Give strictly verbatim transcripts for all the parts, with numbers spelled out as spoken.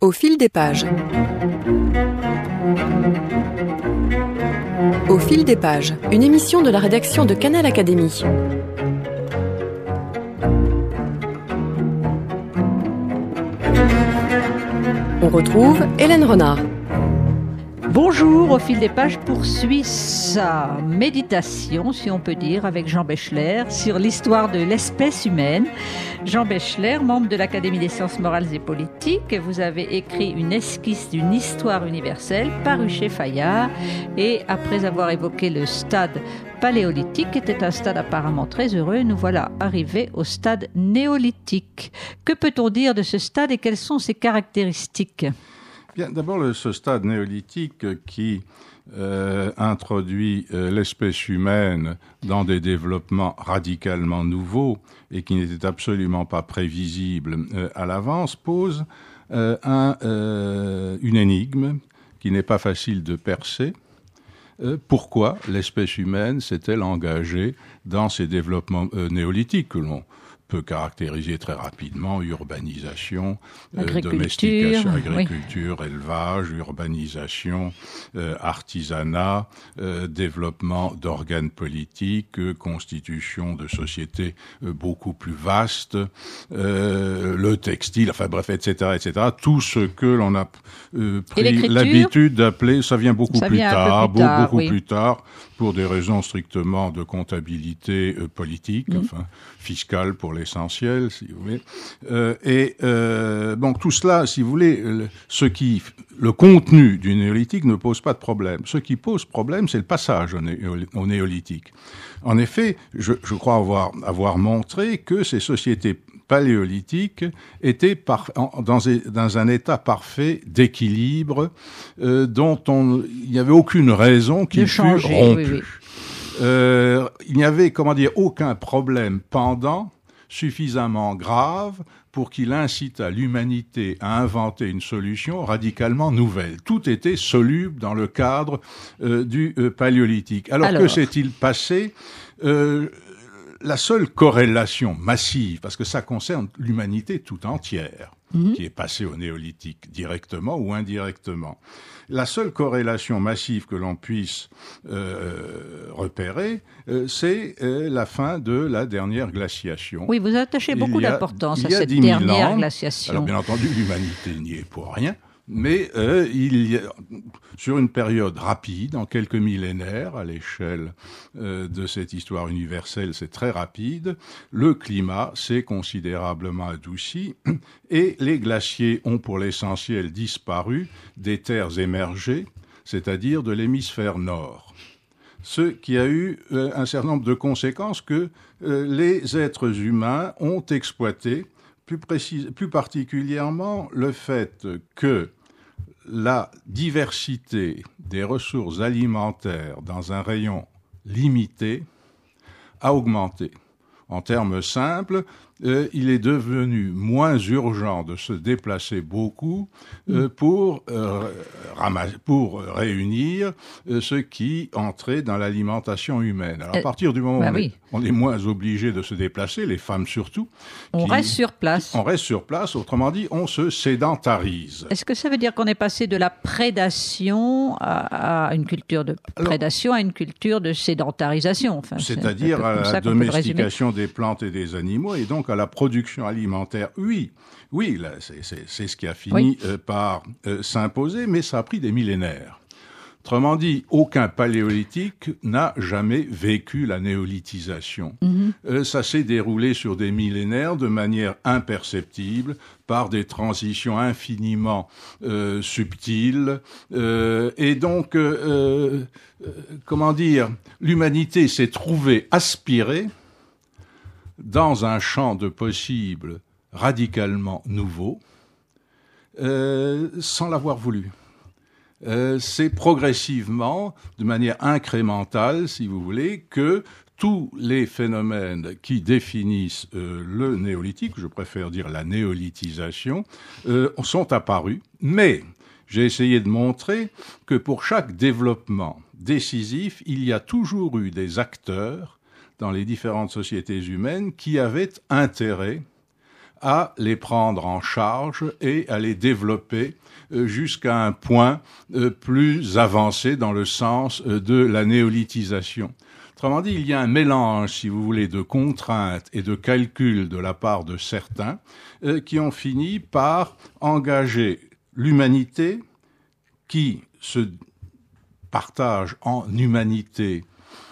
Au fil des pages. Au fil des pages, une émission de la rédaction de Canal Académie. On retrouve Hélène Renard. Bonjour, Au fil des pages poursuit sa méditation, si on peut dire, avec Jean Bechler sur l'histoire de l'espèce humaine. Jean Bechler, membre de l'Académie des sciences morales et politiques, vous avez écrit une esquisse d'une histoire universelle parue chez Fayard, et après avoir évoqué le stade paléolithique, qui était un stade apparemment très heureux, nous voilà arrivés au stade néolithique. Que peut-on dire de ce stade et quelles sont ses caractéristiques ? Bien, d'abord, le, ce stade néolithique qui euh, introduit euh, l'espèce humaine dans des développements radicalement nouveaux et qui n'étaient absolument pas prévisibles euh, à l'avance, pose euh, un, euh, une énigme qui n'est pas facile de percer. Euh, pourquoi l'espèce humaine s'est-elle engagée dans ces développements euh, néolithiques que l'on peut caractériser très rapidement: urbanisation, euh, domestication, agriculture, oui. élevage, urbanisation, euh, artisanat, euh, développement d'organes politiques, euh, constitution de sociétés euh, beaucoup plus vastes, euh, le textile, enfin bref, et cetera, et cetera. Tout ce que l'on a euh, pris l'habitude d'appeler, ça vient beaucoup ça plus, vient tard, plus tard, beaucoup oui. plus tard, pour des raisons strictement de comptabilité euh, politique, mmh. enfin fiscale pour l'essentiel, si vous voulez. Euh, et euh, donc tout cela, si vous voulez, le, ce qui, le contenu du néolithique ne pose pas de problème. Ce qui pose problème, c'est le passage au, né, au néolithique. En effet, je, je crois avoir, avoir montré que ces sociétés paléolithiques étaient par, en, dans, dans un état parfait d'équilibre euh, dont on, il n'y avait aucune raison qu'il fût rompu. Oui, oui. Euh, il n'y avait, comment dire, aucun problème pendant suffisamment grave pour qu'il incite à l'humanité à inventer une solution radicalement nouvelle. Tout était soluble dans le cadre euh, du euh, paléolithique. Alors, Alors que s'est-il passé ? euh, La seule corrélation massive, parce que ça concerne l'humanité tout entière, mmh. qui est passée au néolithique, directement ou indirectement. La seule corrélation massive que l'on puisse euh, repérer, euh, c'est euh, la fin de la dernière glaciation. Oui, vous attachez beaucoup a, d'importance à cette dernière ans, glaciation. Alors bien entendu, l'humanité n'y est pour rien. Mais euh, il y a, sur une période rapide, en quelques millénaires, à l'échelle euh, de cette histoire universelle, c'est très rapide, le climat s'est considérablement adouci et les glaciers ont pour l'essentiel disparu des terres émergées, c'est-à-dire de l'hémisphère nord. Ce qui a eu euh, un certain nombre de conséquences que euh, les êtres humains ont exploitées. Plus, précis, plus particulièrement le fait que la diversité des ressources alimentaires dans un rayon limité a augmenté. En termes simples, euh, il est devenu moins urgent de se déplacer beaucoup euh, pour, euh, ramasser, pour réunir euh, ce qui entrait dans l'alimentation humaine. Alors, à partir du moment bah où on, oui. est, on est moins obligé de se déplacer, les femmes surtout, on qui, reste sur place. On reste sur place, autrement dit, on se sédentarise. Est-ce que ça veut dire qu'on est passé de la prédation à, à une culture de prédation Alors, à une culture de sédentarisation enfin, c'est-à-dire c'est à la domestication des plantes et des animaux, et donc à la production alimentaire. Oui, oui, là, c'est, c'est, c'est ce qui a fini oui. euh, par euh, s'imposer, mais ça a pris des millénaires. Autrement dit, aucun paléolithique n'a jamais vécu la néolithisation. Mm-hmm. Euh, ça s'est déroulé sur des millénaires de manière imperceptible, par des transitions infiniment euh, subtiles. Euh, et donc, euh, euh, comment dire, l'humanité s'est trouvée aspirée dans un champ de possibles radicalement nouveau, euh, sans l'avoir voulu. Euh, c'est progressivement, de manière incrémentale, si vous voulez, que tous les phénomènes qui définissent euh, le néolithique, je préfère dire la néolithisation, euh, sont apparus. Mais j'ai essayé de montrer que pour chaque développement décisif, il y a toujours eu des acteurs dans les différentes sociétés humaines qui avaient intérêt à les prendre en charge et à les développer euh, jusqu'à un point euh, plus avancé dans le sens euh, de la néolithisation. Autrement dit, il y a un mélange, si vous voulez, de contraintes et de calculs de la part de certains euh, qui ont fini par engager l'humanité qui se partage en humanité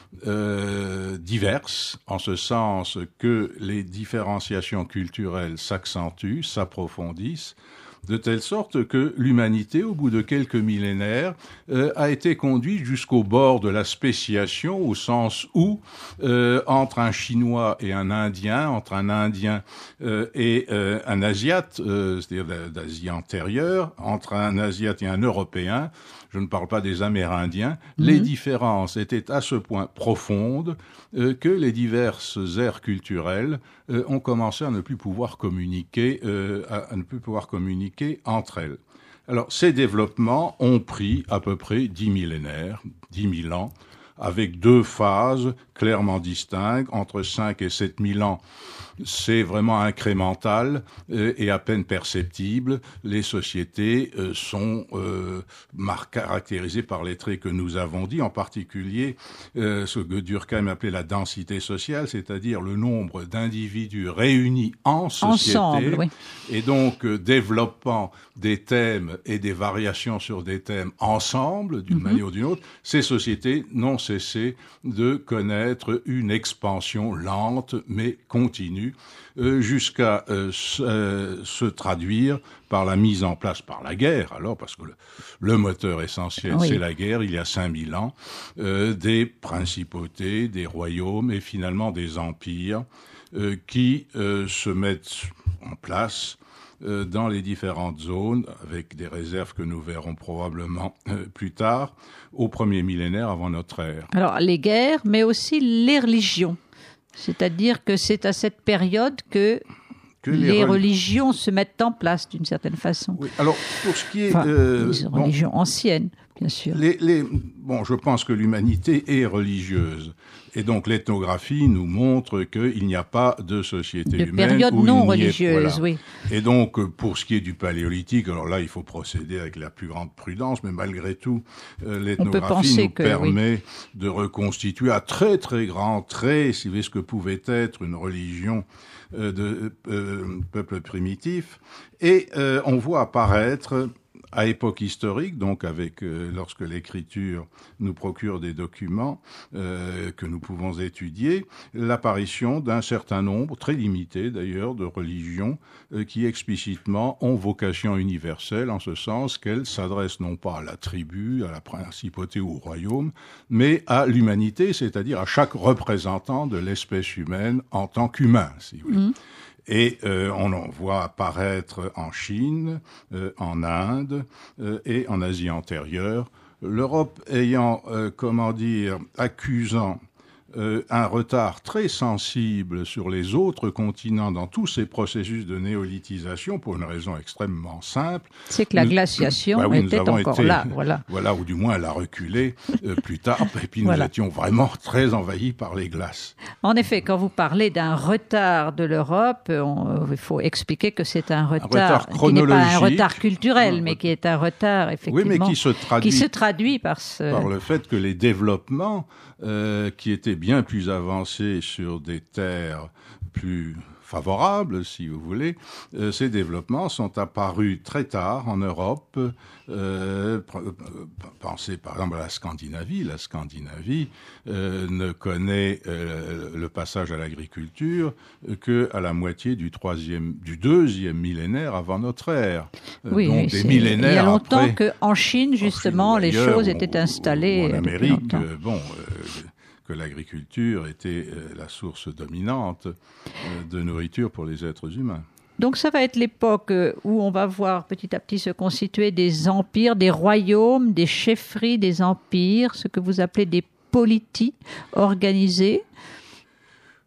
euh, diverses, en ce sens que les différenciations culturelles s'accentuent, s'approfondissent, de telle sorte que l'humanité, au bout de quelques millénaires, euh, a été conduite jusqu'au bord de la spéciation, au sens où, euh, entre un Chinois et un Indien, entre un Indien euh, et euh, un Asiate, euh, c'est-à-dire d'Asie antérieure, entre un Asiate et un Européen, je ne parle pas des Amérindiens, mmh. les différences étaient à ce point profondes euh, que les diverses aires culturelles euh, ont commencé à ne plus pouvoir communiquer, euh, à, à ne plus pouvoir communiquer entre elles. Alors, ces développements ont pris à peu près dix millénaires, dix mille ans, avec deux phases clairement distinctes, entre cinq et sept mille ans. C'est vraiment incrémental euh, et à peine perceptible. Les sociétés euh, sont euh, mar- caractérisées par les traits que nous avons dit, en particulier euh, ce que Durkheim appelait la densité sociale, c'est-à-dire le nombre d'individus réunis en société, ensemble, oui. et donc euh, développant des thèmes et des variations sur des thèmes ensemble, d'une mm-hmm. manière ou d'une autre. Ces sociétés n'ont cessé de connaître une expansion lente mais continue, Euh, jusqu'à euh, se, euh, se traduire par la mise en place, par la guerre, alors, parce que le, le moteur essentiel, oui. c'est la guerre, il y a cinq mille ans, euh, des principautés, des royaumes et finalement des empires euh, qui euh, se mettent en place euh, dans les différentes zones, avec des réserves que nous verrons probablement euh, plus tard, au premier millénaire avant notre ère. Alors, les guerres, mais aussi les religions. C'est-à-dire que c'est à cette période que, que les, les religions se mettent en place d'une certaine façon. Oui. Alors, pour ce qui est... Enfin, euh, les religions bon, anciennes, bien sûr. Les, les, bon, je pense que l'humanité est religieuse. Et donc, l'ethnographie nous montre qu'il n'y a pas de société de humaine. Période où non il religieuse, est, voilà. oui. Et donc, pour ce qui est du paléolithique, alors là, il faut procéder avec la plus grande prudence, mais malgré tout, euh, l'ethnographie nous que, permet oui. de reconstituer à très, très grands traits, si vous voulez, ce que pouvait être une religion euh, de euh, peuple primitif. Et euh, on voit apparaître... à époque historique, donc avec euh, lorsque l'écriture nous procure des documents euh, que nous pouvons étudier, l'apparition d'un certain nombre, très limité d'ailleurs, de religions euh, qui explicitement ont vocation universelle, en ce sens qu'elles s'adressent non pas à la tribu, à la principauté ou au royaume, mais à l'humanité, c'est-à-dire à chaque représentant de l'espèce humaine en tant qu'humain, si vous voulez. Mmh. Et euh, on en voit apparaître en Chine, euh, en Inde euh, et en Asie antérieure, l'Europe ayant, euh, comment dire, accusant euh, un retard très sensible sur les autres continents dans tous ces processus de néolithisation pour une raison extrêmement simple. C'est que la nous, glaciation bah oui, était encore été, là, voilà. Voilà, ou du moins elle a reculé euh, plus tard, et puis nous voilà. étions vraiment très envahis par les glaces. En effet, quand vous parlez d'un retard de l'Europe, on, il faut expliquer que c'est un retard, un retard qui n'est pas un retard culturel, un mais qui est un retard effectivement oui, mais qui se traduit, qui se traduit par, ce... par le fait que les développements euh, qui étaient bien plus avancés sur des terres plus favorables, si vous voulez, euh, ces développements sont apparus très tard en Europe. Euh, pensez par exemple à la Scandinavie. La Scandinavie euh, ne connaît euh, le passage à l'agriculture qu'à la moitié du troisième, du deuxième millénaire avant notre ère. Oui, donc des millénaires il y a longtemps après, qu'en Chine, justement, Chine, les choses étaient installées. Ou, ou en Amérique, euh, bon. Euh, que l'agriculture était euh, la source dominante euh, de nourriture pour les êtres humains. Donc ça va être l'époque où on va voir petit à petit se constituer des empires, des royaumes, des chefferies des empires, ce que vous appelez des polities organisées.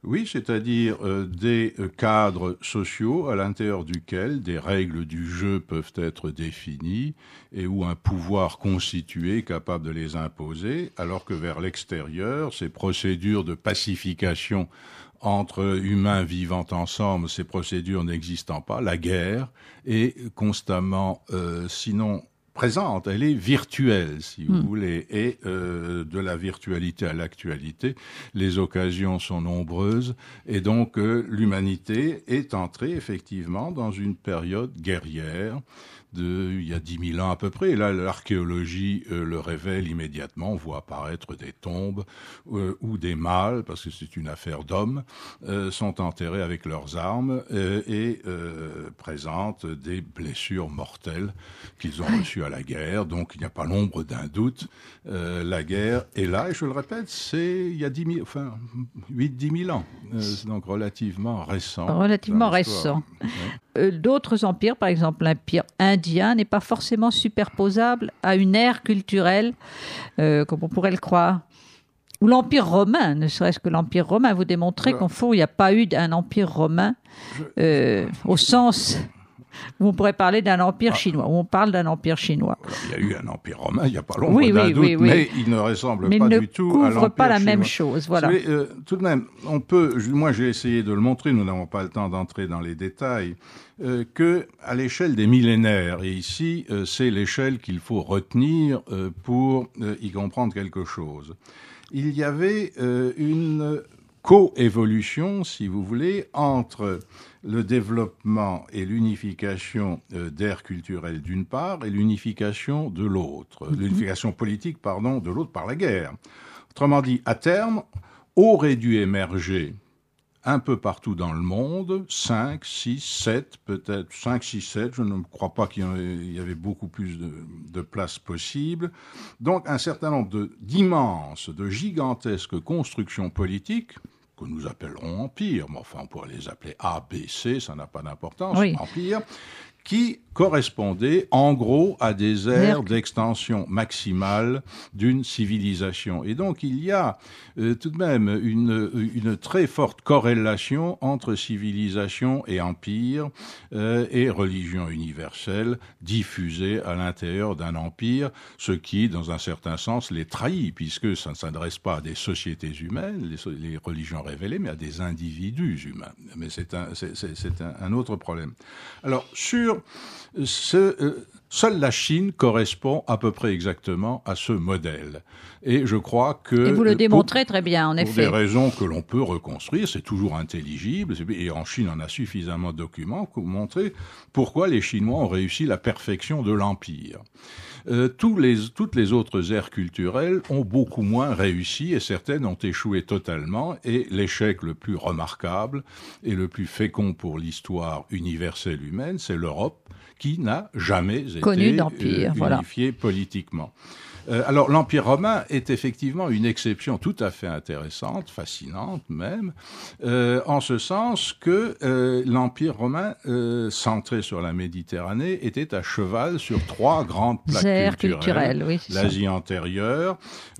Oui, c'est-à-dire euh, des euh, cadres sociaux à l'intérieur duquel des règles du jeu peuvent être définies et où un pouvoir constitué capable de les imposer, alors que vers l'extérieur, ces procédures de pacification entre humains vivant ensemble, ces procédures n'existant pas, la guerre est constamment, euh, sinon présente, elle est virtuelle, si vous mmh. voulez, et euh, de la virtualité à l'actualité, les occasions sont nombreuses, et donc euh, l'humanité est entrée effectivement dans une période guerrière de, il y a dix mille ans à peu près, et là l'archéologie euh, le révèle immédiatement, on voit apparaître des tombes euh, où des mâles, parce que c'est une affaire d'hommes, euh, sont enterrés avec leurs armes euh, et euh, présentent des blessures mortelles qu'ils ont reçues à la guerre, donc il n'y a pas l'ombre d'un doute, euh, la guerre est là, et je le répète, c'est il y a dix mille, enfin huit dix mille ans, euh, donc relativement récent. Relativement récent. Ouais. Euh, d'autres empires, par exemple l'empire indien, n'est pas forcément superposable à une ère culturelle, euh, comme on pourrait le croire. Ou l'empire romain, ne serait-ce que l'empire romain, vous démontrez qu'en fond, il n'y a pas eu un empire romain euh, au sens où on pourrait parler d'un empire ah. chinois, où on parle d'un empire chinois. Il y a eu un empire romain, il n'y a pas l'ombre oui, d'un oui, doute, oui, oui. mais il ne ressemble mais pas il du tout à l'empire chinois. l'empire Il ne couvre pas la chinois. même chose, voilà. Savez, euh, tout de même, on peut, moi j'ai essayé de le montrer, nous n'avons pas le temps d'entrer dans les détails, euh, que à l'échelle des millénaires, et ici euh, c'est l'échelle qu'il faut retenir euh, pour euh, y comprendre quelque chose, il y avait euh, une coévolution, si vous voulez, entre le développement et l'unification euh, d'aires culturelles d'une part et l'unification de l'autre, mmh. l'unification politique, pardon, de l'autre par la guerre. Autrement dit, à terme, aurait dû émerger un peu partout dans le monde, cinq, six, sept, peut-être cinq, six, sept, je ne crois pas qu'il y avait beaucoup plus de, de places possibles. Donc un certain nombre de, d'immenses, de gigantesques constructions politiques, que nous appellerons empires, mais enfin on pourrait les appeler A, B, C, ça n'a pas d'importance, oui. empires, qui correspondaient en gros à des aires d'extension maximale d'une civilisation. Et donc il y a euh, tout de même une, une très forte corrélation entre civilisation et empire euh, et religion universelle diffusée à l'intérieur d'un empire, ce qui, dans un certain sens, les trahit, puisque ça ne s'adresse pas à des sociétés humaines, les, les religions révélées, mais à des individus humains. Mais c'est un, c'est, c'est, c'est un, un autre problème. Alors, sur Ce, euh, seule la Chine correspond à peu près exactement à ce modèle. Et je crois que... Et vous le démontrez pour, très bien, en pour effet. Pour des raisons que l'on peut reconstruire, c'est toujours intelligible. Et en Chine, on a suffisamment de documents pour montrer pourquoi les Chinois ont réussi la perfection de l'empire. Euh, tous les, toutes les autres aires culturelles ont beaucoup moins réussi et certaines ont échoué totalement. Et l'échec le plus remarquable et le plus fécond pour l'histoire universelle humaine, c'est l'Europe, qui n'a jamais été connu d'empire, euh, unifiée voilà. politiquement. Euh, alors l'Empire romain est effectivement une exception tout à fait intéressante, fascinante même, euh, en ce sens que euh, l'Empire romain, euh, centré sur la Méditerranée, était à cheval sur trois grandes plaques Aires culturelles. culturelles, oui, L'Asie ça. antérieure,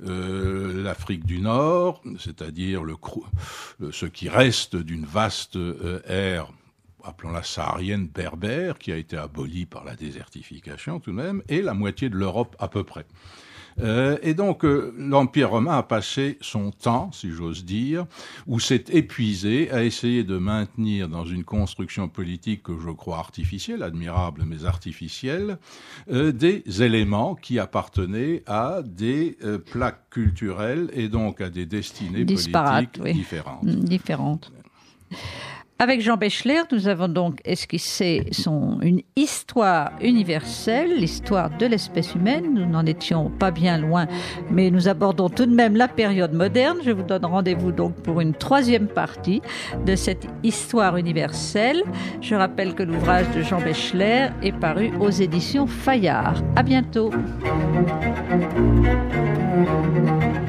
euh, l'Afrique du Nord, c'est-à-dire le, ce qui reste d'une vaste euh, ère, appelons-la saharienne berbère, qui a été abolie par la désertification tout de même, et la moitié de l'Europe à peu près. Euh, et donc euh, l'Empire romain a passé son temps, si j'ose dire, où s'est épuisé à essayer de maintenir dans une construction politique que je crois artificielle, admirable mais artificielle, euh, des éléments qui appartenaient à des euh, plaques culturelles et donc à des destinées Disparate, politiques oui. différentes. Différentes. Avec Jean Bechler, nous avons donc esquissé son, une histoire universelle, l'histoire de l'espèce humaine. Nous n'en étions pas bien loin, mais nous abordons tout de même la période moderne. Je vous donne rendez-vous donc pour une troisième partie de cette histoire universelle. Je rappelle que l'ouvrage de Jean Bechler est paru aux éditions Fayard. À bientôt.